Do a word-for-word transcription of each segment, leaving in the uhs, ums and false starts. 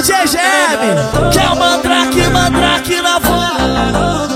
G G M, que é o Mandrake, Mandrake na voz.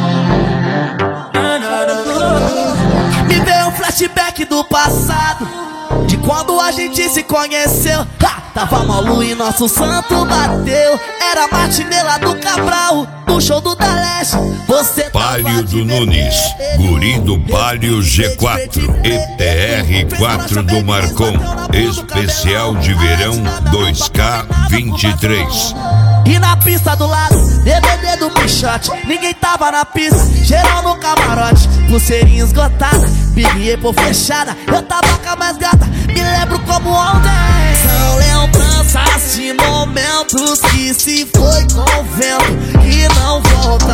Me veio um flashback do passado, de quando a gente se conheceu. Ha! Tava malu e nosso santo bateu. Era matinê lá do Cabral, no show do Da Leste. Você Palio do Nunes, guri do Palio G quatro, E T R quatro do Marcon, especial de verão dois K vinte e três. E na pista do lado, D V D do Pichote, ninguém tava na pista, geral no camarote. Pulseirinha esgotada, Big Apple fechada, eu tava com a mais gata, me lembro como ontem. São lembranças de momentos que se foi com o vento e não volta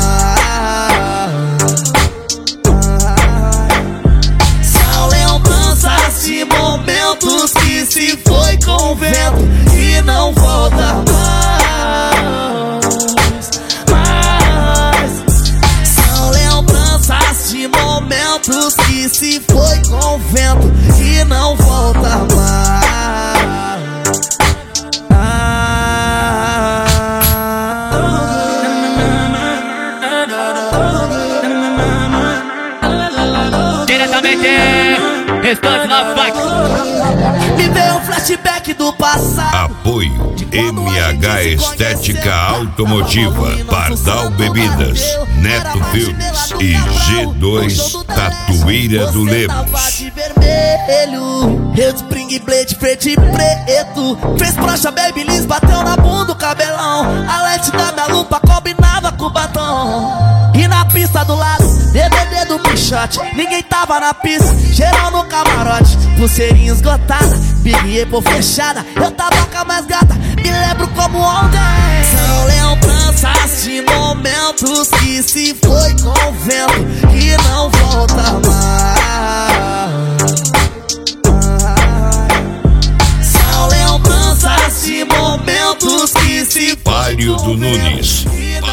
mais. São lembranças de momentos que se foi com o vento e não volta mais. Momentos que se foi com o vento e não volta mais. Ah, diretamente, restante na faca. Me veio um flashback do passado. Apoio M H Estética Automotiva, Pardal Bebidas, Neto Filmes e G dois Tatuíra do Lemos. Vermelho, eu de Spring Blade verde e preto. Fez prancha Babyliss, bateu na bunda o cabelão. A lente da minha lupa combinava com o batom. E na pista do lado, D V D do Pichote, ninguém tava na pista, geral no camarote. Pulseirinha esgotada, Big Apple fechada, eu tava com a mais gata, me lembro como ontem. São lembranças de momentos que se foi com o vento e não volta mais. São lembranças de momentos que se foi Palio do Nunes.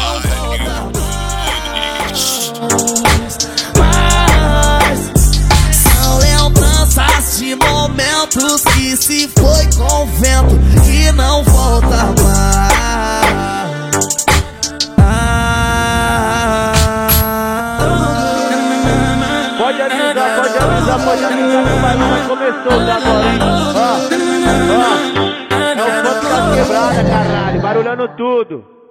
De momentos que se foi com o vento e não volta mais. Ah, pode avisar, pode avisar, pode avisar que o barulho começou já agora, hein? Ó, ó, é o ponto da quebrada, caralho, barulhando tudo.